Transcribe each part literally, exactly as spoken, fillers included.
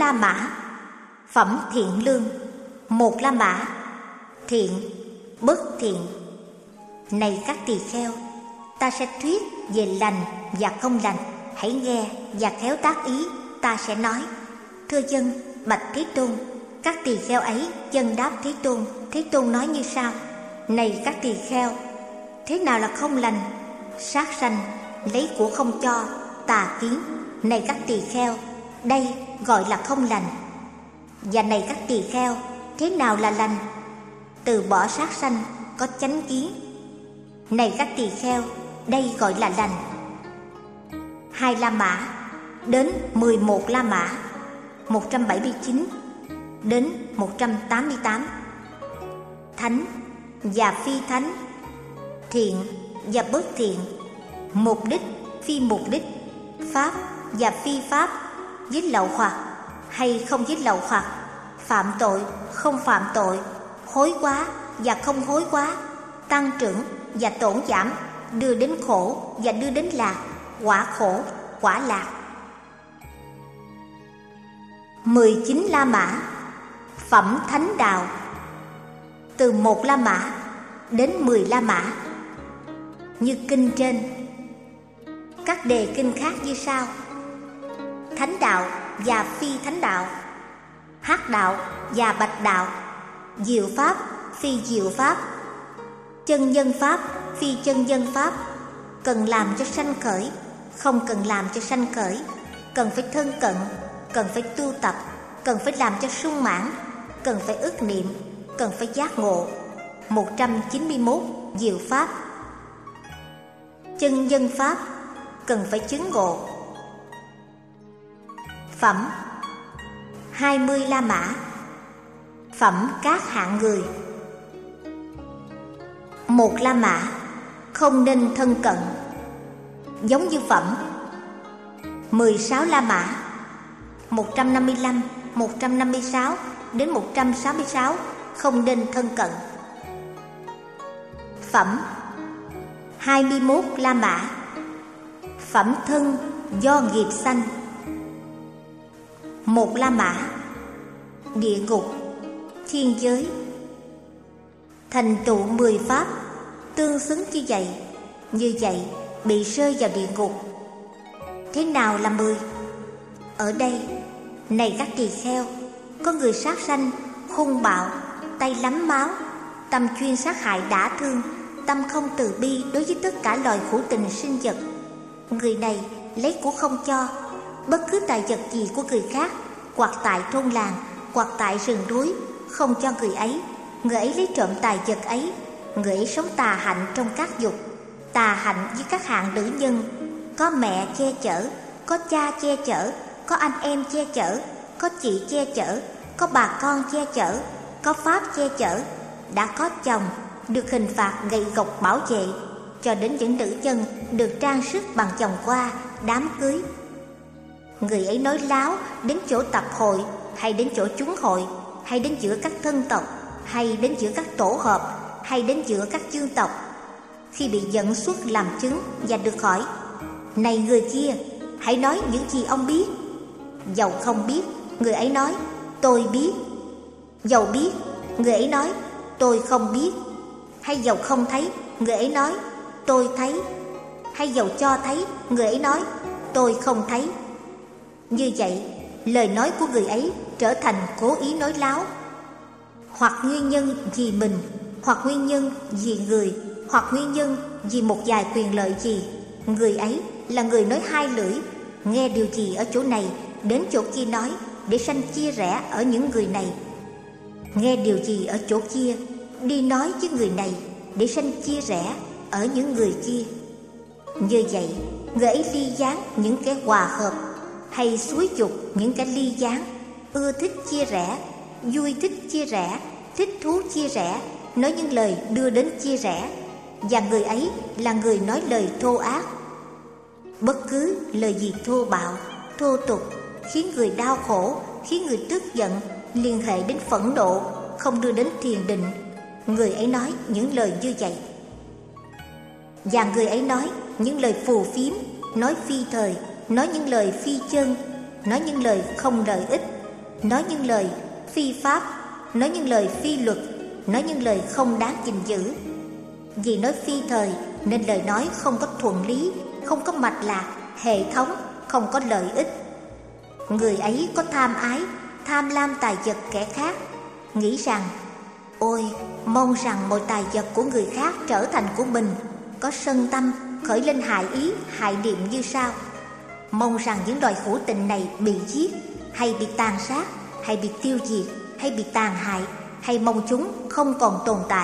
La Mã, phẩm thiện lương. Một La Mã, thiện, bất thiện. Này các tỳ kheo, ta sẽ thuyết về lành và không lành. Hãy nghe và khéo tác ý, ta sẽ nói. Thưa dân, bạch Thế Tôn. Các tỳ kheo ấy dân đáp Thế Tôn. Thế Tôn nói như sau: Này các tỳ kheo, thế nào là không lành? Sát sanh, lấy của không cho, tà kiến. Này các tỳ kheo, đây gọi là không lành. Và này các tỳ kheo, thế nào là lành? Từ bỏ sát sanh, có chánh kiến. Này các tỳ kheo, đây gọi là lành. Hai La Mã đến mười một La Mã, một trăm bảy mươi chín đến một trăm tám mươi tám. Thánh và phi thánh, thiện và bất thiện, mục đích phi mục đích, pháp và phi pháp, dính lậu hoặc hay không dính lậu hoặc, phạm tội không phạm tội, hối quá và không hối quá, tăng trưởng và tổn giảm, đưa đến khổ và đưa đến lạc, quả khổ, quả lạc. Mười chín La Mã, phẩm thánh đạo. Từ một La Mã đến mười La Mã, như kinh trên. Các đề kinh khác như sau: thánh đạo và phi thánh đạo, hắc đạo và bạch đạo, diệu pháp phi diệu pháp, chân nhân pháp phi chân nhân pháp, cần làm cho sanh khởi, không cần làm cho sanh khởi, cần phải thân cận, cần phải tu tập, cần phải làm cho sung mãn, cần phải ức niệm, cần phải giác ngộ. Một trăm chín mươi mốt diệu pháp. Chân nhân pháp, cần phải chứng ngộ. Phẩm hai mươi La Mã, phẩm các hạng người. Một La Mã, không nên thân cận, giống như phẩm mười sáu La Mã, một trăm năm mươi lăm, một trăm năm mươi sáu đến một trăm sáu mươi sáu, không nên thân cận. Phẩm hai mươi mốt La Mã, phẩm thân do nghiệp sanh. Một La Mã, địa ngục, thiên giới. Thành tựu mười pháp, tương xứng như vậy, như vậy bị rơi vào địa ngục. Thế nào là mười? Ở đây, này các tỳ kheo, có người sát sanh, hung bạo, tay lắm máu, tâm chuyên sát hại đả thương, tâm không từ bi đối với tất cả loài hữu tình sinh vật. Người này lấy của không cho, bất cứ tài vật gì của người khác, hoặc tại thôn làng, hoặc tại rừng núi, không cho người ấy. Người ấy lấy trộm tài vật ấy. Người ấy sống tà hạnh trong các dục, tà hạnh với các hạng nữ nhân, có mẹ che chở, có cha che chở, có anh em che chở, có chị che chở, có bà con che chở, có pháp che chở, đã có chồng, được hình phạt gậy gộc bảo vệ, cho đến những nữ nhân được trang sức bằng vòng hoa, đám cưới. Người ấy nói láo đến chỗ tập hội, hay đến chỗ chúng hội, hay đến giữa các thân tộc, hay đến giữa các tổ hợp, hay đến giữa các chương tộc. Khi bị dẫn xuất làm chứng và được hỏi: Này người kia, hãy nói những gì ông biết. Dầu không biết, người ấy nói: Tôi biết. Dầu biết, người ấy nói: Tôi không biết. Hay dầu không thấy, người ấy nói: Tôi thấy. Hay dầu cho thấy, người ấy nói: Tôi không thấy. Như vậy, lời nói của người ấy trở thành cố ý nói láo. Hoặc nguyên nhân vì mình, hoặc nguyên nhân vì người, hoặc nguyên nhân vì một vài quyền lợi gì. Người ấy là người nói hai lưỡi, nghe điều gì ở chỗ này đến chỗ kia nói, để sanh chia rẽ ở những người này. Nghe điều gì ở chỗ kia, đi nói với người này, để sanh chia rẽ ở những người kia. Như vậy, người ấy ly gián những kẻ hòa hợp, hay xúi dục những kẻ ly gián, ưa thích chia rẽ, vui thích chia rẽ, thích thú chia rẽ, nói những lời đưa đến chia rẽ. Và người ấy là người nói lời thô ác. Bất cứ lời gì thô bạo, thô tục, khiến người đau khổ, khiến người tức giận, liên hệ đến phẫn nộ, không đưa đến thiền định, người ấy nói những lời như vậy. Và người ấy nói những lời phù phiếm, nói phi thời, nói những lời phi chân, nói những lời không lợi ích, nói những lời phi pháp, nói những lời phi luật, nói những lời không đáng gìn giữ. Vì nói phi thời nên lời nói không có thuận lý, không có mạch lạc, hệ thống, không có lợi ích. Người ấy có tham ái, tham lam tài vật kẻ khác, nghĩ rằng ôi, mong rằng mọi tài vật của người khác trở thành của mình, có sân tâm, khởi lên hại ý, hại niệm như sau. Mong rằng những loài hữu tình này bị giết, hay bị tàn sát, hay bị tiêu diệt, hay bị tàn hại, hay mong chúng không còn tồn tại.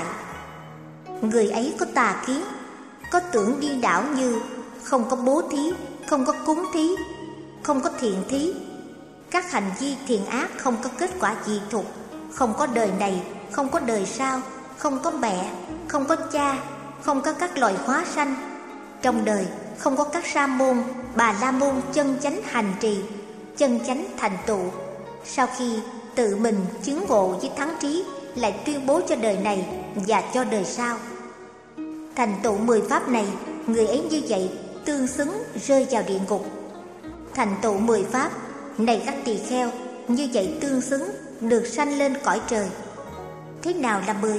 Người ấy có tà kiến, có tưởng điên đảo như không có bố thí, không có cúng thí, không có thiện thí. Các hành vi thiện ác không có kết quả dị thục, không có đời này, không có đời sau, không có mẹ, không có cha, không có các loài hóa sanh. Trong đời không có các sa môn, bà la môn chân chánh hành trì, chân chánh thành tựu. Sau khi tự mình chứng ngộ với thắng trí, lại tuyên bố cho đời này và cho đời sau. Thành tựu mười pháp này, người ấy như vậy tương xứng rơi vào địa ngục. Thành tựu mười pháp này các tỳ kheo, như vậy tương xứng được sanh lên cõi trời. Thế nào là mười?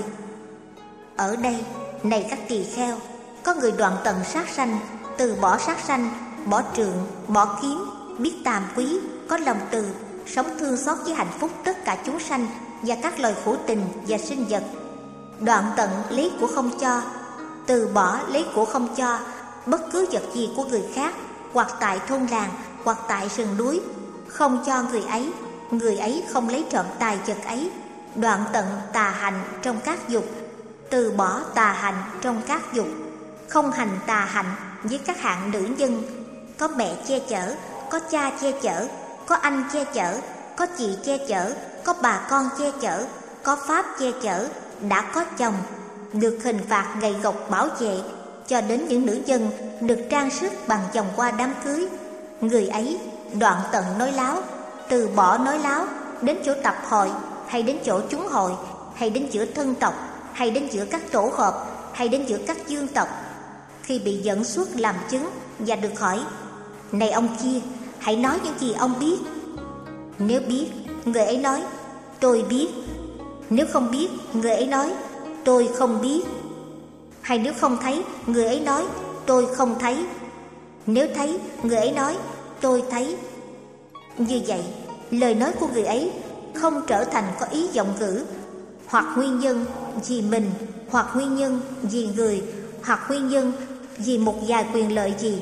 Ở đây, này các tỳ kheo, có người đoạn tận sát sanh, từ bỏ sát sanh, bỏ trượng, bỏ kiếm, biết tàm quý, có lòng từ, sống thương xót với hạnh phúc tất cả chúng sanh và các loài hữu tình và sinh vật. Đoạn tận lấy của không cho, từ bỏ lấy của không cho bất cứ vật gì của người khác, hoặc tại thôn làng, hoặc tại rừng núi, không cho người ấy, người ấy không lấy trộm tài vật ấy. Đoạn tận tà hành trong các dục, từ bỏ tà hành trong các dục, không hành tà hành với các hạng nữ nhân, có mẹ che chở, có cha che chở, có anh che chở, có chị che chở, có bà con che chở, có pháp che chở, đã có chồng, được hình phạt gậy gộc bảo vệ, cho đến những nữ nhân được trang sức bằng vòng hoa đám cưới. Người ấy đoạn tận nói láo, từ bỏ nói láo, đến chỗ tập hội, hay đến chỗ chúng hội, hay đến giữa thân tộc, hay đến giữa các tổ hợp, hay đến giữa các dương tộc. Khi bị dẫn xuất làm chứng và được hỏi, này ông kia, hãy nói những gì ông biết. Nếu biết, người ấy nói, tôi biết. Nếu không biết, người ấy nói, tôi không biết. Hay nếu không thấy, người ấy nói, tôi không thấy. Nếu thấy, người ấy nói, tôi thấy. Như vậy, lời nói của người ấy không trở thành có ý vọng ngữ, hoặc nguyên nhân vì mình, hoặc nguyên nhân vì người, hoặc nguyên nhân vì một vài quyền lợi gì.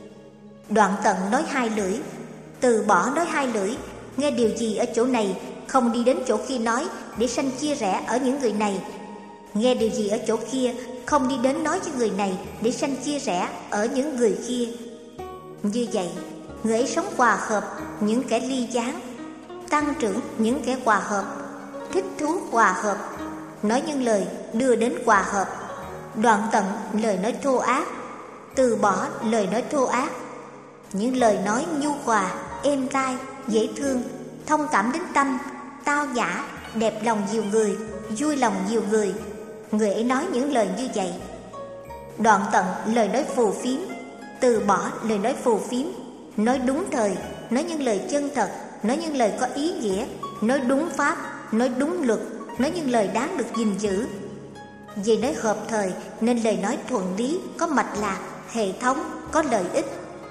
Đoạn tận nói hai lưỡi, từ bỏ nói hai lưỡi, nghe điều gì ở chỗ này không đi đến chỗ kia nói để sanh chia rẽ ở những người này, nghe điều gì ở chỗ kia không đi đến nói với người này để sanh chia rẽ ở những người kia. Như vậy, người ấy sống hòa hợp những kẻ ly gián, tăng trưởng những kẻ hòa hợp, thích thú hòa hợp, nói những lời đưa đến hòa hợp, đoạn tận lời nói thô ác, từ bỏ lời nói thô ác, những lời nói nhu hòa, êm tai, dễ thương, thông cảm đến tâm, tao nhã, đẹp lòng nhiều người, vui lòng nhiều người. Người ấy nói những lời như vậy. Đoạn tận lời nói phù phiếm, từ bỏ lời nói phù phiếm, nói đúng thời, nói những lời chân thật, nói những lời có ý nghĩa, nói đúng pháp, nói đúng luật, nói những lời đáng được gìn giữ. Vì nói hợp thời nên lời nói thuận lý, có mạch lạc, hệ thống, có lợi ích.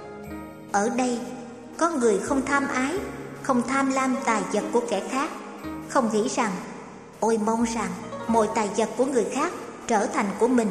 Ở đây có người không tham ái, không tham lam tài vật của kẻ khác, không nghĩ rằng ôi mong rằng mọi tài vật của người khác trở thành của mình.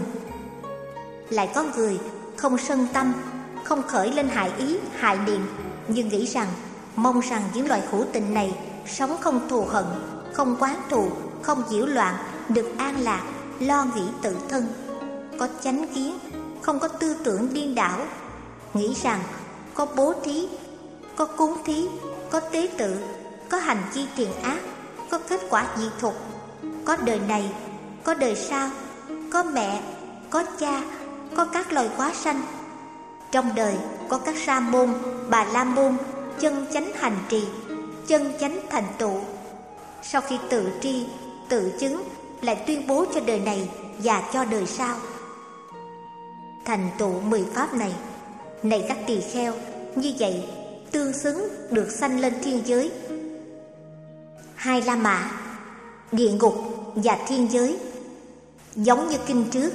Lại có người không sân tâm, không khởi lên hại ý, hại niệm, nhưng nghĩ rằng mong rằng những loài hữu tình này sống không thù hận, không oán thù, không nhiễu loạn, được an lạc, lo nghĩ tự thân, có chánh kiến, không có tư tưởng điên đảo, nghĩ rằng có bố thí, có cúng thí, có tế tự, có hành chi thiện ác, có kết quả dị thục, có đời này, có đời sau, có mẹ, có cha, có các loài hóa sanh. Trong đời có các sa môn, bà la môn, chân chánh hành trì, chân chánh thành tựu. Sau khi tự tri, tự chứng, lại tuyên bố cho đời này và cho đời sau. Thành tựu mười pháp này, này các tỳ kheo, như vậy tương xứng được sanh lên thiên giới. Hai La Mã, địa ngục và thiên giới, giống như kinh trước.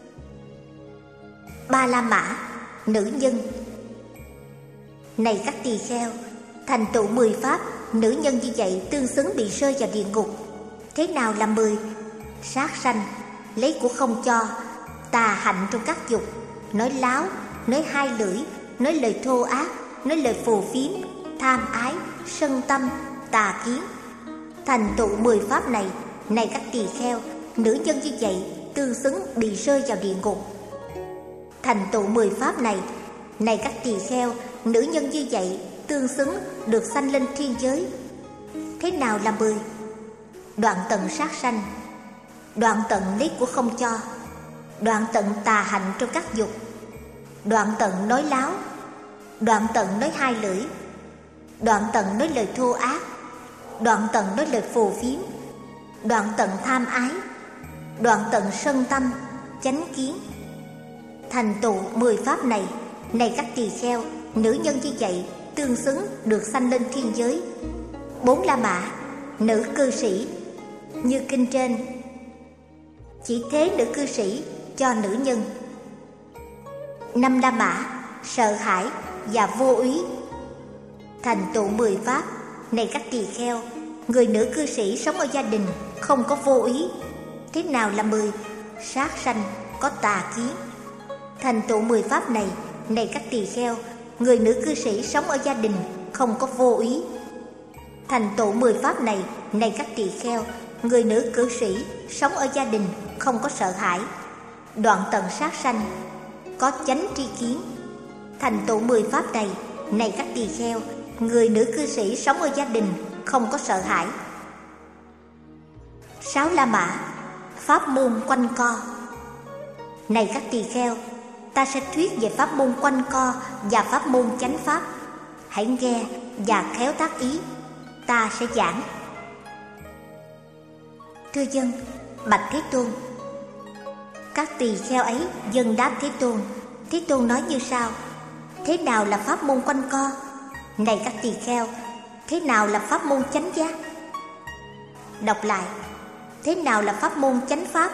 Ba La Mã, nữ nhân. Này các tỳ kheo, thành tựu mười pháp, nữ nhân như vậy tương xứng bị rơi vào địa ngục. Thế nào là mười? Sát sanh, lấy của không cho, tà hạnh trong các dục, nói láo, nói hai lưỡi, nói lời thô ác, nói lời phù phiếm, tham ái, sân tâm, tà kiến. Thành tựu mười pháp này, này các tỳ kheo, nữ nhân như vậy tương xứng bị rơi vào địa ngục. Thành tựu mười pháp này, này các tỳ kheo, nữ nhân như vậy tương xứng được sanh lên thiên giới. Thế nào là mười? Đoạn tận sát sanh, đoạn tận lấy của không cho, đoạn tận tà hạnh trong các dục, đoạn tận nói láo, đoạn tận nói hai lưỡi, đoạn tận nói lời thô ác, đoạn tận nói lời phù phiếm, đoạn tận tham ái, đoạn tận sân tâm, chánh kiến. Thành tựu mười pháp này, này các tỳ kheo, nữ nhân như vậy tương xứng được sanh lên thiên giới. Bốn La Mã, nữ cư sĩ, như kinh trên. Chỉ thế nữ cư sĩ cho nữ nhân. Năm La Mã, sợ hãi và vô úy. Thành tựu mười pháp, này các tỳ kheo, người nữ cư sĩ sống ở gia đình không có vô úy. Thế nào là mười? Sát sanh, có tà kiến. Thành tựu mười pháp này, này các tỳ kheo, người nữ cư sĩ sống ở gia đình không có vô úy. Thành tựu mười pháp này, này các tỳ kheo, người nữ cư sĩ sống ở gia đình không có sợ hãi. Đoạn tận sát sanh, có chánh tri kiến. Thành tựu mười pháp này, này các tỳ kheo, người nữ cư sĩ sống ở gia đình không có sợ hãi. Sáu La Mã, pháp môn quanh co. Này các tỳ kheo, ta sẽ thuyết về pháp môn quanh co và pháp môn chánh pháp. Hãy nghe và khéo tác ý, ta sẽ giảng. Thưa dân, bạch Thế Tôn. Các tỳ kheo ấy dâng đáp Thế Tôn. Thế Tôn nói như sau: thế nào là pháp môn quanh co? Này các tỳ kheo, thế nào là pháp môn chánh giác? Đọc lại: thế nào là pháp môn chánh pháp?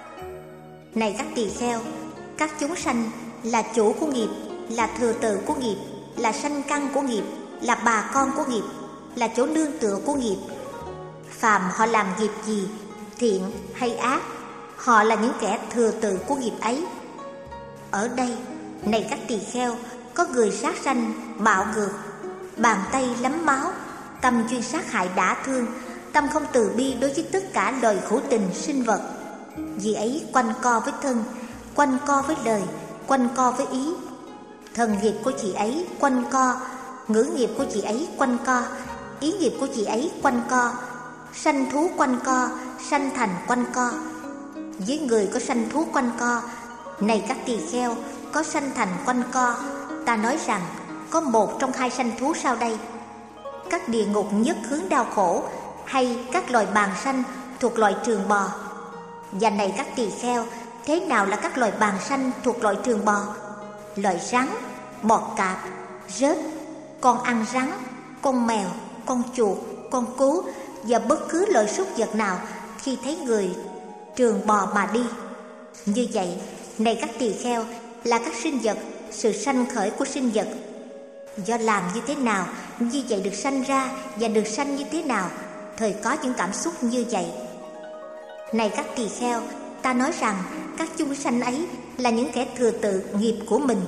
Này các tỳ kheo, các chúng sanh là chủ của nghiệp, là thừa tự của nghiệp, là sanh căn của nghiệp, là bà con của nghiệp, là chỗ nương tựa của nghiệp. Phàm họ làm nghiệp gì, thiện hay ác, họ là những kẻ thừa tự của nghiệp ấy. Ở đây, này các tỳ kheo, có người sát sanh, bạo ngược, bàn tay lấm máu, tâm chuyên sát hại đả thương, tâm không từ bi đối với tất cả loài hữu tình sinh vật. Vì ấy quanh co với thân, quanh co với lời, quanh co với ý. Thần nghiệp của chị ấy quanh co, ngữ nghiệp của chị ấy quanh co, ý nghiệp của chị ấy quanh co, sanh thú quanh co, sanh thành quanh co. Với người có sanh thú quanh co, này các tỳ kheo, có sanh thành quanh co, ta nói rằng có một trong hai sanh thú sau đây: các địa ngục nhất hướng đau khổ, hay các loài bàng sanh thuộc loài trường bò. Và này các tỳ kheo, thế nào là các loài bàng sanh thuộc loài trường bò? Loài rắn, bọ cạp, rết, con ăn rắn, con mèo, con chuột, con cú và bất cứ loại súc vật nào khi thấy người trường bò mà đi. Như vậy, này các tỳ kheo, là các sinh vật, sự sanh khởi của sinh vật. Do làm như thế nào, như vậy được sanh ra, và được sanh như thế nào, thời có những cảm xúc như vậy. Này các tỳ kheo, ta nói rằng các chúng sanh ấy là những kẻ thừa tự nghiệp của mình.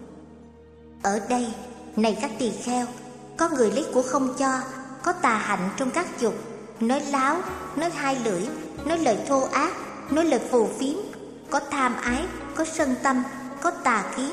Ở đây, này các tỳ kheo, có người lấy của không cho, có tà hạnh trong các dục, nói láo, nói hai lưỡi, nói lời thô ác, nói lời phù phiếm, có tham ái, có sân tâm, có tà kiến.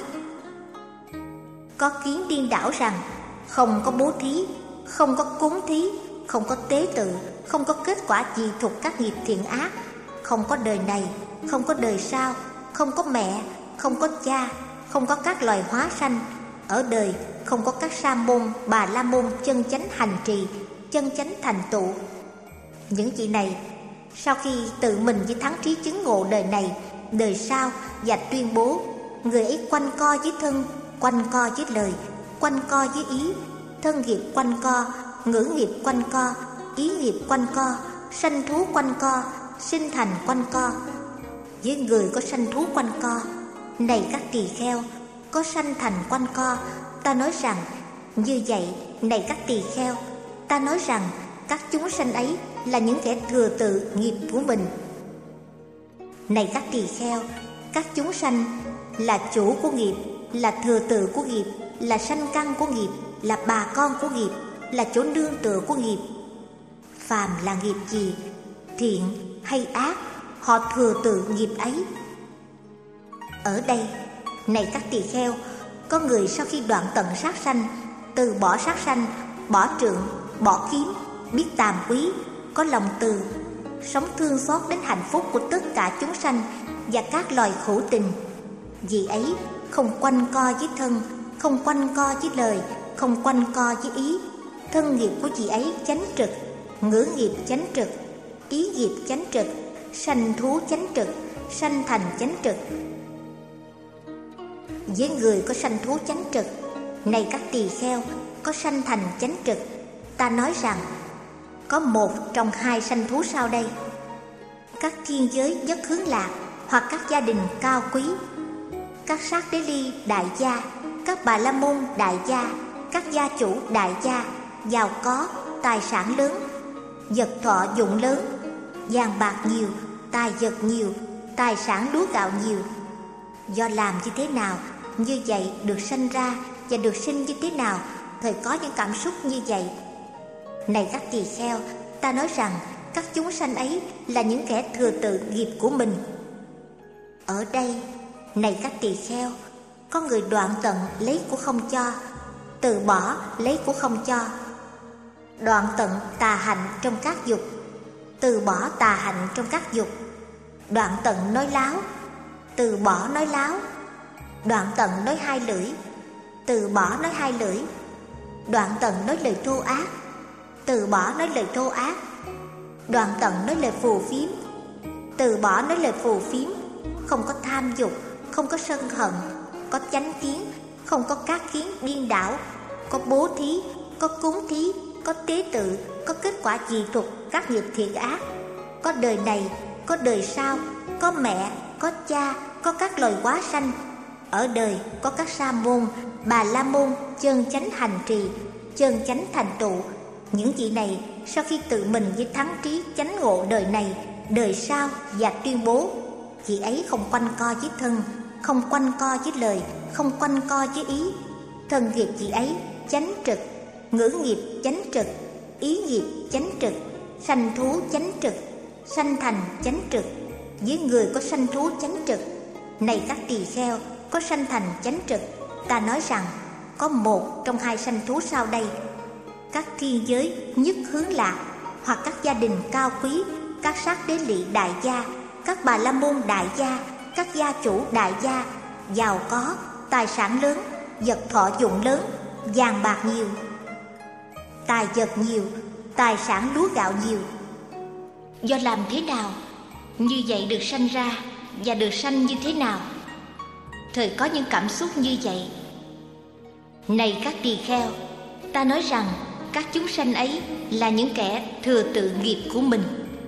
Có kiến điên đảo rằng không có bố thí, không có cúng thí, không có tế tự, không có kết quả gì thuộc các nghiệp thiện ác, không có đời này, không có đời sau, không có mẹ, không có cha, không có các loài hóa sanh. Ở đời không có các sa môn, bà la môn chân chánh hành trì, chân chánh thành tựu. Những vị này, sau khi tự mình với thắng trí chứng ngộ đời này, đời sau và tuyên bố, người ấy quanh co với thân, quanh co với lời, quanh co với ý, thân nghiệp quanh co, ngữ nghiệp quanh co, ý nghiệp quanh co, sanh thú quanh co, sinh thành quanh co. Với người có sanh thú quanh co, này các tỳ kheo, có sanh thành quanh co, ta nói rằng như vậy. Này các tỳ kheo, ta nói rằng các chúng sanh ấy là những kẻ thừa tự nghiệp của mình. Này các tỳ kheo, các chúng sanh là chủ của nghiệp, là thừa tự của nghiệp, là sanh căn của nghiệp, là bà con của nghiệp, là chỗ nương tựa của nghiệp. Phàm là nghiệp gì, thiện hay ác, họ thừa tự nghiệp ấy. Ở đây, này các tỳ kheo, có người sau khi đoạn tận sát sanh, từ bỏ sát sanh, bỏ trượng, bỏ kiếm, biết tàm quý, có lòng từ, sống thương xót đến hạnh phúc của tất cả chúng sanh và các loài khổ tình. Vì ấy không quanh co với thân, không quanh co với lời, không quanh co với ý. Thân nghiệp của vị ấy chánh trực, ngữ nghiệp chánh trực, ý nghiệp chánh trực, sanh thú chánh trực, sanh thành chánh trực. Với người có sanh thú chánh trực, này các tỳ kheo, có sanh thành chánh trực, ta nói rằng có một trong hai sanh thú sau đây: các thiên giới nhất hướng lạc, hoặc các gia đình cao quý, các sát đế ly đại gia, các bà la môn đại gia, các gia chủ đại gia, giàu có, tài sản lớn, vật thọ dụng lớn, vàng bạc nhiều, tài vật nhiều, tài sản lúa gạo nhiều. Do làm như thế nào, như vậy được sanh ra, và được sinh như thế nào, thời có những cảm xúc như vậy. Này các tỳ kheo, ta nói rằng các chúng sanh ấy là những kẻ thừa tự nghiệp của mình. Ở đây, này các tỳ kheo, có người đoạn tận lấy của không cho, từ bỏ lấy của không cho, đoạn tận tà hạnh trong các dục, từ bỏ tà hạnh trong các dục, đoạn tận nói láo, từ bỏ nói láo, đoạn tận nói hai lưỡi, từ bỏ nói hai lưỡi, đoạn tận nói lời thô ác, từ bỏ nói lời thô ác, đoạn tận nói lời phù phiếm, từ bỏ nói lời phù phiếm. Không có tham dục, không có sân hận, có chánh kiến, không có các kiến điên đảo, có bố thí, có cúng thí, có tế tự, có kết quả dị thuật các nghiệp thiện ác, có đời này, có đời sau, có mẹ, có cha, có các loài hóa sanh. Ở đời có các sa môn, bà la môn chân chánh hành trì, chân chánh thành tựu. Những vị này sau khi tự mình với thắng trí chánh ngộ đời này, đời sau và tuyên bố, vị ấy không quanh co với thân, không quanh co với lời, không quanh co với ý. Thân nghiệp vị ấy chánh trực, ngữ nghiệp chánh trực, ý nghiệp chánh trực, sanh thú chánh trực, sanh thành chánh trực. Với người có sanh thú chánh trực, này các tỳ kheo, có sanh thành chánh trực, ta nói rằng có một trong hai sanh thú sau đây: các thiên giới nhất hướng lạc, hoặc các gia đình cao quý, các sát đế lị đại gia, các bà la môn đại gia, các gia chủ đại gia, giàu có, tài sản lớn, vật thọ dụng lớn, vàng bạc nhiều, tài vật nhiều, tài sản lúa gạo nhiều. Do làm thế nào, như vậy được sanh ra, và được sanh như thế nào, thời có những cảm xúc như vậy. Này các tỳ kheo, ta nói rằng các chúng sanh ấy là những kẻ thừa tự nghiệp của mình.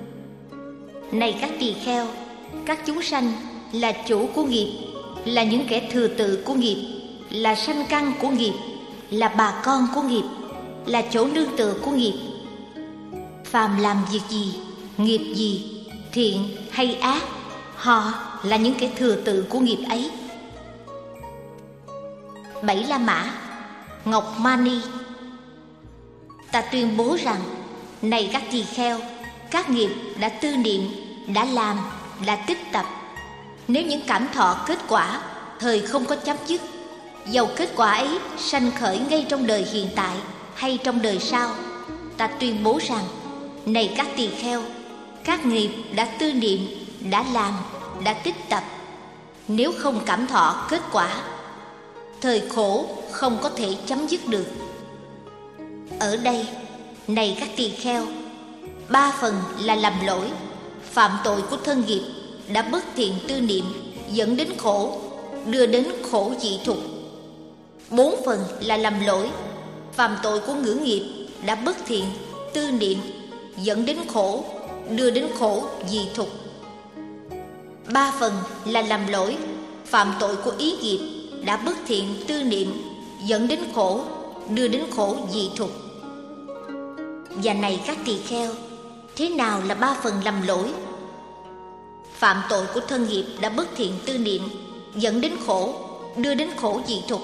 Này các tỳ kheo, các chúng sanh là chủ của nghiệp, là những kẻ thừa tự của nghiệp, là sanh căn của nghiệp, là bà con của nghiệp, là chỗ nương tựa của nghiệp. Phàm làm việc gì, nghiệp gì, thiện hay ác, họ là những kẻ thừa tự của nghiệp ấy. Bảy La Mã Ngọc Mani: ta tuyên bố rằng, này các tỳ kheo, các nghiệp đã tư niệm, đã làm, đã tích tập, nếu những cảm thọ kết quả thời không có chấm dứt, dầu kết quả ấy sanh khởi ngay trong đời hiện tại hay trong đời sau, ta tuyên bố rằng, này các tỳ kheo, các nghiệp đã tư niệm, đã làm, đã tích tập, nếu không cảm thọ kết quả, thời khổ không có thể chấm dứt được. Ở đây, này các tỳ kheo, ba phần là lầm lỗi, phạm tội của thân nghiệp đã bất thiện tư niệm dẫn đến khổ, đưa đến khổ dị thục. Bốn phần là lầm lỗi, phạm tội của ngữ nghiệp đã bất thiện tư niệm dẫn đến khổ, đưa đến khổ dị thục. Ba phần là làm lỗi, phạm tội của ý nghiệp, đã bất thiện tư niệm, dẫn đến khổ, đưa đến khổ dị thục. Và này các tỳ kheo, thế nào là ba phần lầm lỗi? Phạm tội của thân nghiệp đã bất thiện tư niệm, dẫn đến khổ, đưa đến khổ dị thục.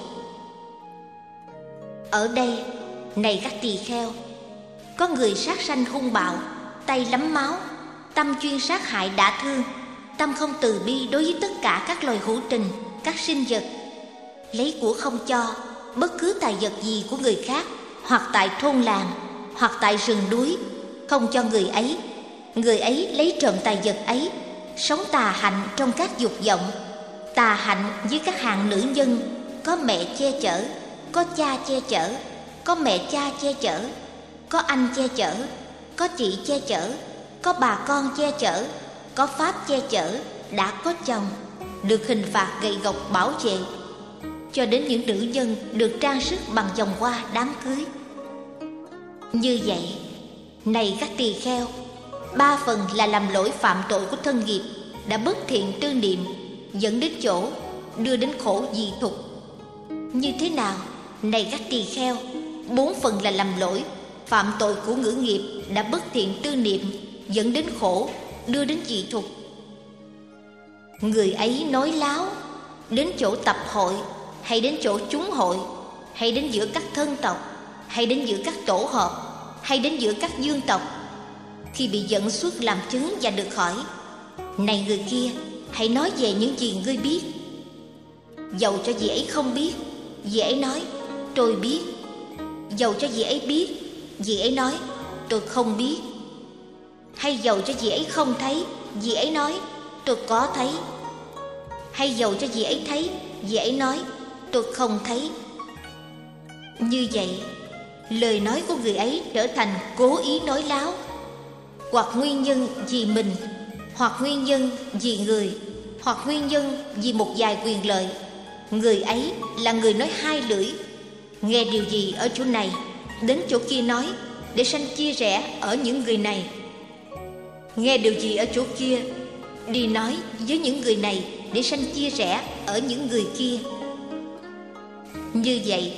Ở đây, này các tỳ kheo, có người sát sanh hung bạo, tay lắm máu, tâm chuyên sát hại đả thương, tâm không từ bi đối với tất cả các loài hữu tình, các sinh vật, lấy của không cho bất cứ tài vật gì của người khác, hoặc tại thôn làng, hoặc tại rừng núi, không cho người ấy. Người ấy lấy trộm tài vật ấy, sống tà hạnh trong các dục vọng, tà hạnh với các hạng nữ nhân, có mẹ che chở, có cha che chở, có mẹ cha che chở, có anh che chở, có chị che chở, có bà con che chở, có pháp che chở, đã có chồng, được hình phạt gậy gộc bảo vệ, cho đến những nữ nhân được trang sức bằng vòng hoa đám cưới. Như vậy, này các tỳ kheo, ba phần là làm lỗi phạm tội của thân nghiệp, đã bất thiện tư niệm, dẫn đến chỗ, đưa đến khổ dị thục. Như thế nào, này các tỳ kheo, bốn phần là làm lỗi phạm tội của ngữ nghiệp, đã bất thiện tư niệm, dẫn đến khổ, đưa đến dị thục. Người ấy nói láo, đến chỗ tập hội, hay đến chỗ chúng hội, hay đến giữa các thân tộc, hay đến giữa các tổ hợp, hay đến giữa các dương tộc. Khi bị dẫn xuất làm chứng và được hỏi, này người kia, hãy nói về những gì ngươi biết. Dầu cho vị ấy không biết, vị ấy nói, tôi biết. Dầu cho vị ấy biết, vị ấy nói, tôi không biết. Hay dầu cho vị ấy không thấy, vị ấy nói, tôi có thấy. Hay dầu cho vị ấy thấy, vị ấy nói, tôi không thấy. Như vậy, lời nói của người ấy trở thành cố ý nói láo, hoặc nguyên nhân vì mình, hoặc nguyên nhân vì người, hoặc nguyên nhân vì một vài quyền lợi. Người ấy là người nói hai lưỡi, nghe điều gì ở chỗ này, đến chỗ kia nói, để sanh chia rẽ ở những người này. Nghe điều gì ở chỗ kia, đi nói với những người này, để sanh chia rẽ ở những người kia. Như vậy,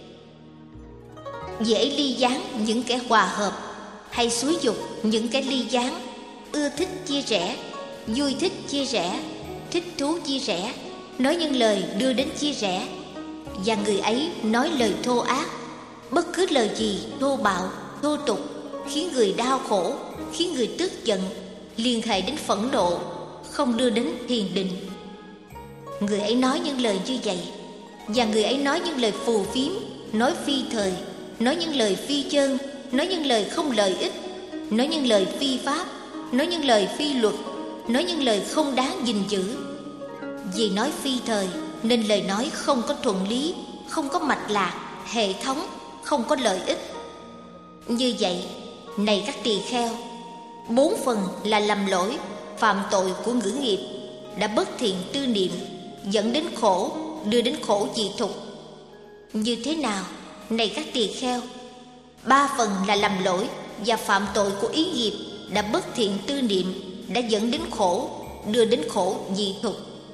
dễ ly gián những kẻ hòa hợp, hay xúi dục những kẻ ly gián, ưa thích chia rẽ, vui thích chia rẽ, thích thú chia rẽ, nói những lời đưa đến chia rẽ. Và người ấy nói lời thô ác, bất cứ lời gì thô bạo, thô tục, khiến người đau khổ, khiến người tức giận, liên hệ đến phẫn nộ, không đưa đến thiền định. Người ấy nói những lời như vậy, và người ấy nói những lời phù phiếm, nói phi thời, nói những lời phi chân, nói những lời không lợi ích, nói những lời phi pháp, nói những lời phi luật, nói những lời không đáng gìn giữ. Vì nói phi thời nên lời nói không có thuận lý, không có mạch lạc, hệ thống, không có lợi ích. Như vậy, này các tỳ kheo, bốn phần là lầm lỗi, phạm tội của ngữ nghiệp, đã bất thiện tư niệm, dẫn đến khổ, đưa đến khổ dị thục. Như thế nào, này các tỳ kheo, ba phần là lầm lỗi và phạm tội của ý nghiệp, đã bất thiện tư niệm, đã dẫn đến khổ, đưa đến khổ dị thục.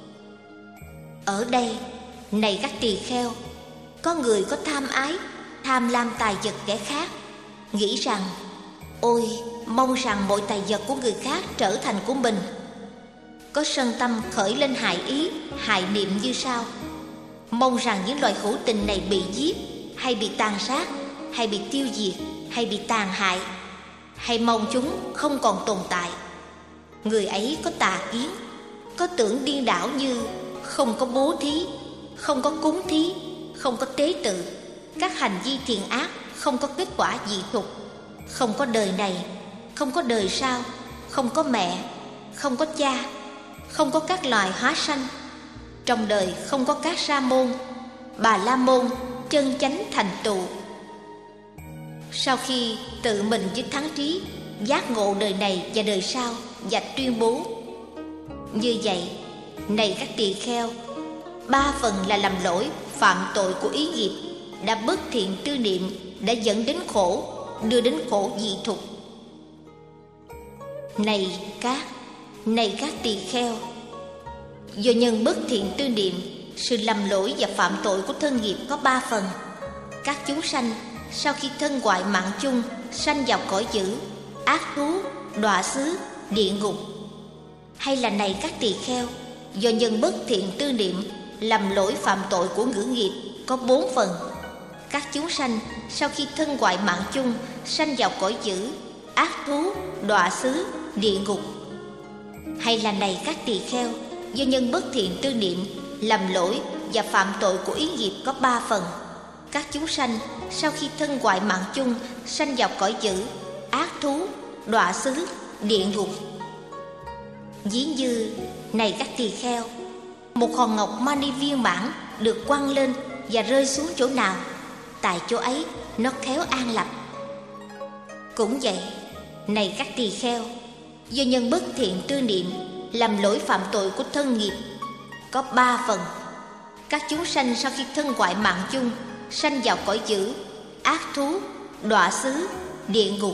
Ở đây, này các tỳ kheo, có người có tham ái, tham lam tài vật kẻ khác, nghĩ rằng, ôi, mong rằng mọi tài vật của người khác trở thành của mình. Có sân tâm khởi lên hại ý, hại niệm như sau: mong rằng những loài hữu tình này bị giết, hay bị tàn sát, hay bị tiêu diệt, hay bị tàn hại, hay mong chúng không còn tồn tại. Người ấy có tà kiến, có tưởng điên đảo như không có bố thí, không có cúng thí, không có tế tự, các hành vi thiện ác không có kết quả dị thục, không có đời này, không có đời sau, không có mẹ, không có cha, không có các loài hóa sanh. Trong đời không có các sa môn, bà la môn chân chánh thành tựu. Sau khi tự mình với thắng trí giác ngộ đời này và đời sau và tuyên bố: như vậy, này các tỳ kheo, ba phần là làm lỗi, phạm tội của ý nghiệp, đã bất thiện tư niệm, đã dẫn đến khổ, đưa đến khổ dị thục. Này các, này các tỳ kheo, do nhân bất thiện tư niệm, sự lầm lỗi và phạm tội của thân nghiệp có ba phần. Các chúng sanh sau khi thân hoại mạng chung sanh vào cõi dữ, ác thú, đọa xứ, địa ngục. Hay là này các tỳ kheo, do nhân bất thiện tư niệm, lầm lỗi phạm tội của ngữ nghiệp có bốn phần. Các chúng sanh sau khi thân hoại mạng chung sanh vào cõi dữ, ác thú, đọa xứ, địa ngục. Hay là này các tỳ kheo, do nhân bất thiện tư niệm, lầm lỗi và phạm tội của ý nghiệp có ba phần. Các chúng sanh sau khi thân hoại mạng chung sanh vào cõi dữ, ác thú, đọa xứ, địa ngục. Ví như này các tỳ kheo, một hòn ngọc mani viên mãn được quăng lên và rơi xuống chỗ nào, tại chỗ ấy nó khéo an lập. Cũng vậy, này các tỳ kheo, do nhân bất thiện tư niệm, làm lỗi phạm tội của thân nghiệp có ba phần. Các chúng sanh sau khi thân hoại mạng chung sanh vào cõi dữ, ác thú, đọa xứ, địa ngục.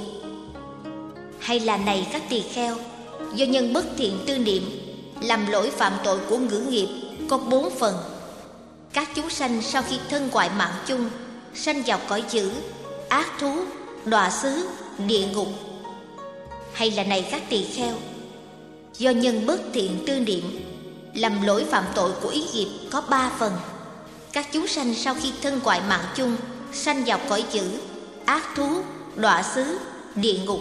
Hay là này các tỳ kheo, do nhân bất thiện tư niệm, làm lỗi phạm tội của ngữ nghiệp có bốn phần. Các chúng sanh sau khi thân hoại mạng chung sanh vào cõi dữ, ác thú, đọa xứ, địa ngục. Hay là này các tỳ kheo, do nhân bất thiện tư niệm, làm lỗi phạm tội của ý nghiệp có ba phần. Các chúng sanh sau khi thân hoại mạng chung sanh vào cõi dữ, ác thú, đọa xứ, địa ngục.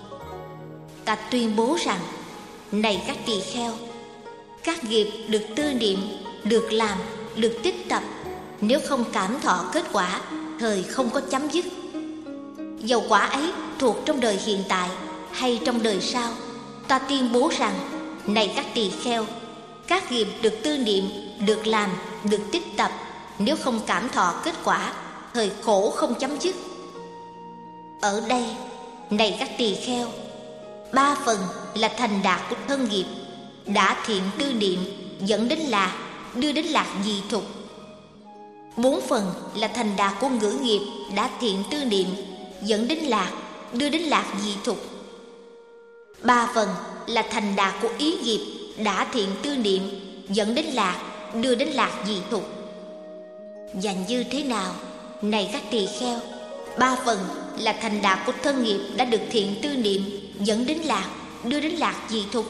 Ta tuyên bố rằng, này các tỳ kheo, các nghiệp được tư niệm, được làm, được tích tập, nếu không cảm thọ kết quả, thời không có chấm dứt. Dầu quả ấy thuộc trong đời hiện tại hay trong đời sau, ta tuyên bố rằng, này các tỳ kheo, các nghiệp được tư niệm, được làm, được tích tập, nếu không cảm thọ kết quả, thời khổ không chấm dứt. Ở đây, này các tỳ kheo, ba phần là thành đạt của thân nghiệp, đã thiện tư niệm dẫn đến lạc, đưa đến lạc dị thục. Bốn phần là thành đạt của ngữ nghiệp, đã thiện tư niệm dẫn đến lạc, đưa đến lạc dị thục. Ba phần là thành đạt của ý nghiệp, đã thiện tư niệm dẫn đến lạc, đưa đến lạc dị thục. Và như thế nào, này các tỳ kheo, ba phần là thành đạt của thân nghiệp đã được thiện tư niệm dẫn đến lạc, đưa đến lạc dị thục.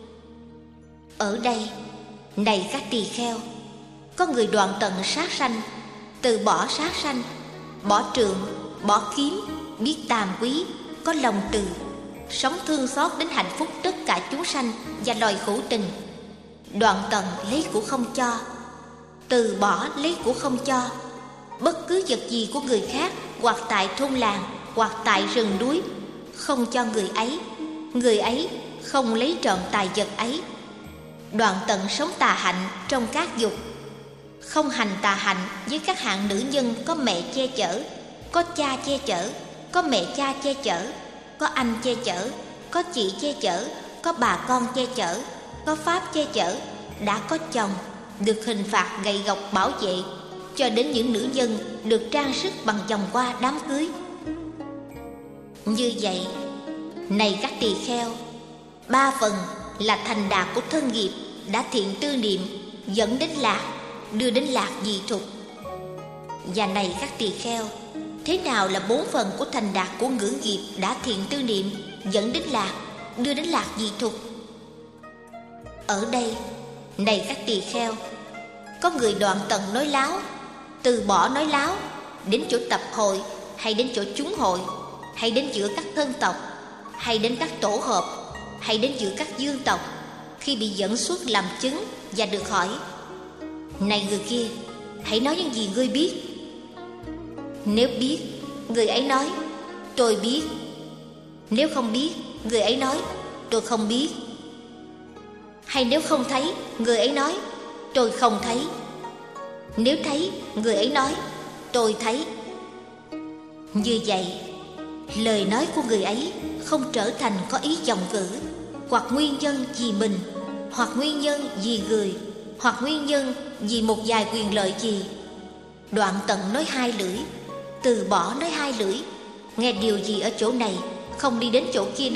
Ở đây, này các tỳ kheo, có người đoạn tận sát sanh, từ bỏ sát sanh, bỏ trượng, bỏ kiếm, biết tàm quý, có lòng từ, sống thương xót đến hạnh phúc tất cả chúng sanh và loài hữu tình. Đoạn tận lấy của không cho, từ bỏ lấy của không cho, bất cứ vật gì của người khác, hoặc tại thôn làng, hoặc tại rừng núi, không cho người ấy, người ấy không lấy trọn tài vật ấy. Đoạn tận sống tà hạnh trong các dục, không hành tà hạnh với các hạng nữ nhân có mẹ che chở, có cha che chở, có mẹ cha che chở, có anh che chở, có chị che chở, có bà con che chở, có pháp che chở, đã có chồng, được hình phạt gậy gộc bảo vệ, cho đến những nữ nhân được trang sức bằng vòng hoa đám cưới. Như vậy, này các tỳ kheo, ba phần là thành đạt của thân nghiệp, đã thiện tư niệm dẫn đến lạc, đưa đến lạc dị thục. Và này các tỳ kheo, thế nào là bốn phần của thành đạt của ngữ nghiệp đã thiện tư niệm dẫn đến lạc, đưa đến lạc dị thục? Ở đây, này các tỳ kheo, có người đoạn tận nói láo, từ bỏ nói láo, đến chỗ tập hội, hay đến chỗ chúng hội, hay đến giữa các thân tộc, hay đến các tổ hợp, hay đến giữa các dương tộc. Khi bị dẫn xuất làm chứng và được hỏi, này người kia, hãy nói những gì ngươi biết. Nếu biết, người ấy nói, tôi biết. Nếu không biết, người ấy nói, tôi không biết. Hay nếu không thấy, người ấy nói, tôi không thấy. Nếu thấy, người ấy nói, tôi thấy. Như vậy, lời nói của người ấy không trở thành có ý vọng ngữ, hoặc nguyên nhân vì mình, hoặc nguyên nhân vì người, hoặc nguyên nhân vì một vài quyền lợi gì. Đoạn tận nói hai lưỡi, từ bỏ nói hai lưỡi, nghe điều gì ở chỗ này, không đi đến chỗ kia nói,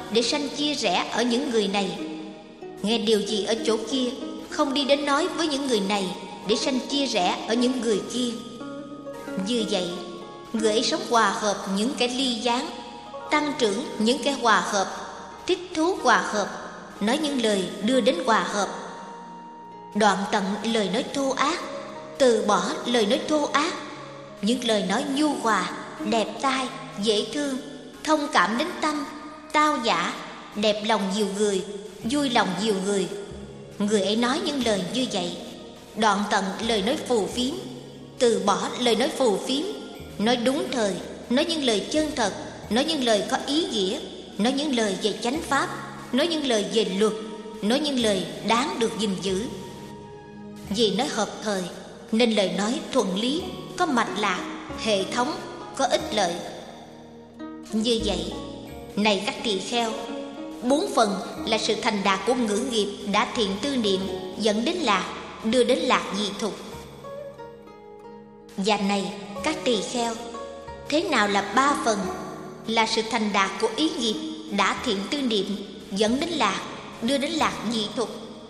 để sanh chia rẽ ở những người này. Nghe điều gì ở chỗ kia, không đi đến nói với những người này để sanh chia rẽ ở những người kia. Như vậy, người ấy sống hòa hợp những kẻ ly gián, tăng trưởng những kẻ hòa hợp, thích thú hòa hợp, nói những lời đưa đến hòa hợp, đoạn tận lời nói thô ác, từ bỏ lời nói thô ác, những lời nói nhu hòa, đẹp tai, dễ thương, thông cảm đến tâm, tao nhã, đẹp lòng nhiều người, vui lòng nhiều người. Người ấy nói những lời như vậy, đoạn tận lời nói phù phiếm, từ bỏ lời nói phù phiếm, nói đúng thời, nói những lời chân thật, nói những lời có ý nghĩa, nói những lời về chánh pháp, nói những lời về luật, nói những lời đáng được gìn giữ. Vì nói hợp thời nên lời nói thuận lý, có mạch lạc, hệ thống, có ích lợi. Như vậy, này các tỳ kheo, bốn phần là sự thành đạt của ngữ nghiệp đã thiện tư niệm dẫn đến lạc, đưa đến lạc dị thục. Và này các tỳ kheo, thế nào là ba phần là sự thành đạt của ý nghiệp đã thiện tư niệm dẫn đến lạc, đưa đến lạc dị thục?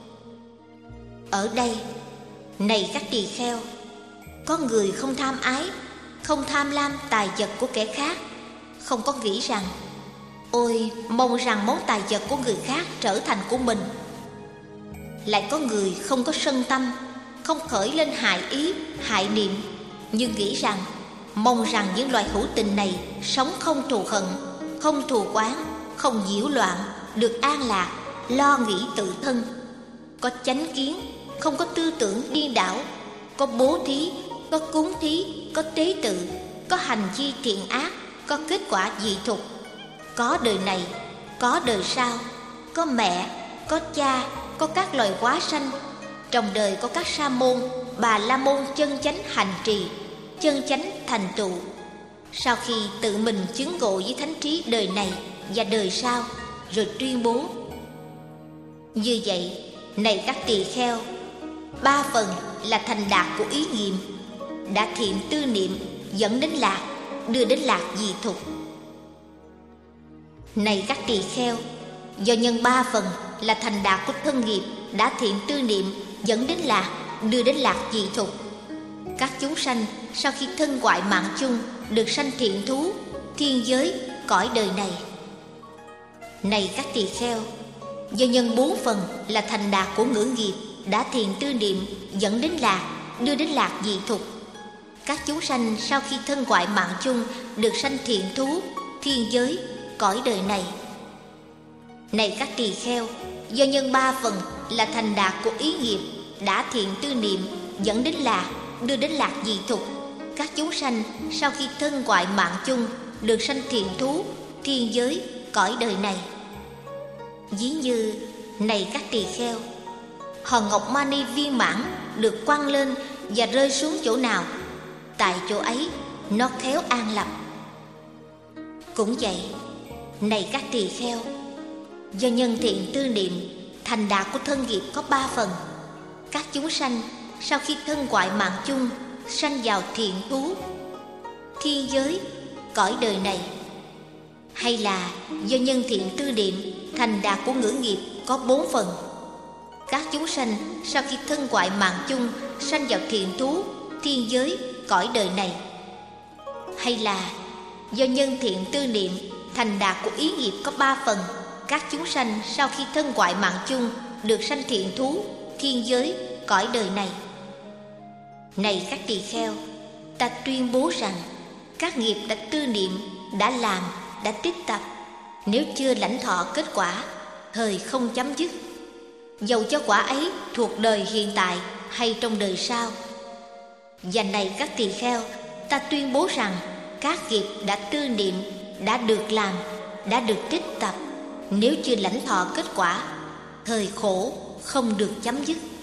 Ở đây, này các tỳ kheo, có người không tham ái, không tham lam tài vật của kẻ khác, không có nghĩ rằng ôi mong rằng món tài vật của người khác trở thành của mình. Lại có người không có sân tâm, không khởi lên hại ý, hại niệm, nhưng nghĩ rằng mong rằng những loài hữu tình này sống không thù hận, không thù oán, không nhiễu loạn, được an lạc, lo nghĩ tự thân, có chánh kiến, không có tư tưởng điên đảo, có bố thí, có cúng thí, có tế tự, có hành vi thiện ác, có kết quả dị thục, có đời này, có đời sau, có mẹ, có cha, có các loài hóa sanh. Trong đời có các sa môn, bà la môn chân chánh hành trì, chân chánh thành tựu. Sau khi tự mình chứng ngộ với thánh trí đời này và đời sau, rồi tuyên bố: như vậy, này các tỳ kheo, ba phần là thành đạt của ý nghiệm đã thiện tư niệm dẫn đến lạc, đưa đến lạc dị thục. Này các tỳ kheo, do nhân ba phần là thành đạt của thân nghiệp đã thiện tư niệm dẫn đến lạc, đưa đến lạc dị thục, các chúng sanh sau khi thân ngoại mạng chung được sanh thiện thú, thiên giới, cõi đời này. Này các tỳ kheo, do nhân bốn phần là thành đạt của ngữ nghiệp đã thiện tư niệm dẫn đến lạc, đưa đến lạc dị thục, các chúng sanh sau khi thân ngoại mạng chung được sanh thiện thú, thiên giới, cõi đời này. Này các tỳ kheo, do nhân ba phần là thành đạt của ý nghiệp đã thiện tư niệm dẫn đến lạc, đưa đến lạc dị thục, các chúng sanh sau khi thân ngoại mạng chung được sanh thiện thú, thiên giới, cõi đời này. Ví như, này các tỳ kheo, hòn ngọc mani viên mãn được quăng lên và rơi xuống chỗ nào, tại chỗ ấy nó khéo an lập. Cũng vậy, này các tỳ kheo, do nhân thiện tư niệm thành đạt của thân nghiệp có ba phần, các chúng sanh sau khi thân ngoại mạng chung sanh vào thiện thú, thiên giới, cõi đời này. Hay là do nhân thiện tư niệm thành đạt của ngữ nghiệp có bốn phần, các chúng sanh sau khi thân ngoại mạng chung sanh vào thiện thú, thiên giới, cõi đời này. Hay là do nhân thiện tư niệm thành đạt của ý nghiệp có ba phần, các chúng sanh sau khi thân ngoại mạng chung được sanh thiện thú, thiên giới, cõi đời này. Này các tỳ kheo, ta tuyên bố rằng các nghiệp đã tư niệm, đã làm, đã tích tập, nếu chưa lãnh thọ kết quả, thời không chấm dứt, dầu cho quả ấy thuộc đời hiện tại hay trong đời sau. Và này các tỳ kheo, ta tuyên bố rằng các nghiệp đã tư niệm, đã được làm, đã được tích tập, nếu chưa lãnh thọ kết quả, thời khổ không được chấm dứt.